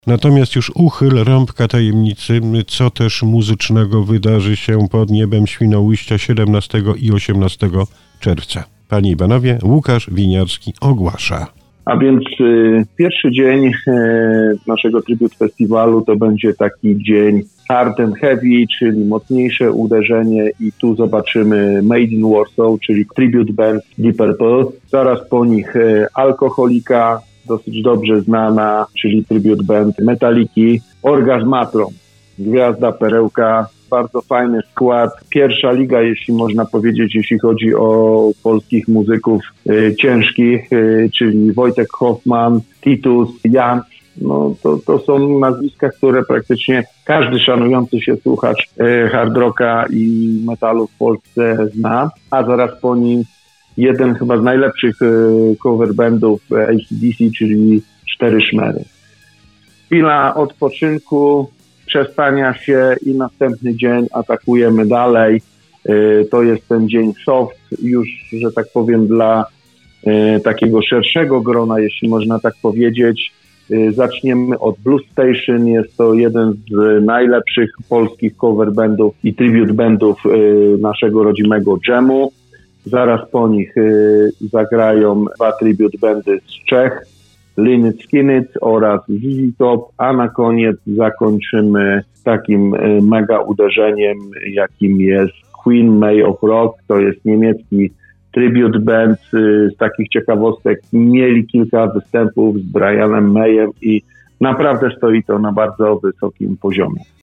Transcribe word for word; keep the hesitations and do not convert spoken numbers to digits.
Natomiast już uchyl rąbka tajemnicy, co też muzycznego wydarzy się pod niebem Świnoujścia siedemnastego i osiemnastego czerwca. Panie i panowie, Łukasz Winiarski ogłasza. A więc y, pierwszy dzień y, naszego Tribute Festiwalu to będzie taki dzień hard and heavy, czyli mocniejsze uderzenie i tu zobaczymy Made in Warsaw, czyli Tribute Band Deep Purple. Zaraz po nich y, Alkoholika, dosyć dobrze znana, czyli Tribute Band Metaliki, Orgazmatron, Gwiazda Perełka, bardzo fajny skład. Pierwsza liga, jeśli można powiedzieć, jeśli chodzi o polskich muzyków y, ciężkich, y, czyli Wojtek Hoffman, Titus, Jan. No to, to są nazwiska, które praktycznie każdy szanujący się słuchacz y, hard rocka i metalu w Polsce zna. A zaraz po nim jeden chyba z najlepszych y, cover bandów A C D C, czyli Cztery Szmery. Chwila odpoczynku, przestania się i następny dzień atakujemy dalej. Y, to jest ten dzień soft, już, że tak powiem, dla y, takiego szerszego grona, jeśli można tak powiedzieć. Y, zaczniemy od Blues Station. Jest to jeden z najlepszych polskich cover bandów i tribute bandów y, naszego rodzimego dżemu. Zaraz po nich y, zagrają dwa tribute bandy z Czech, Lynyrd Skynyrd oraz Z Z Top, a na koniec zakończymy takim y, mega uderzeniem, jakim jest Queen May of Rock. To jest niemiecki tribute band. Y, z takich ciekawostek mieli kilka występów z Brianem Mayem i naprawdę stoi to na bardzo wysokim poziomie.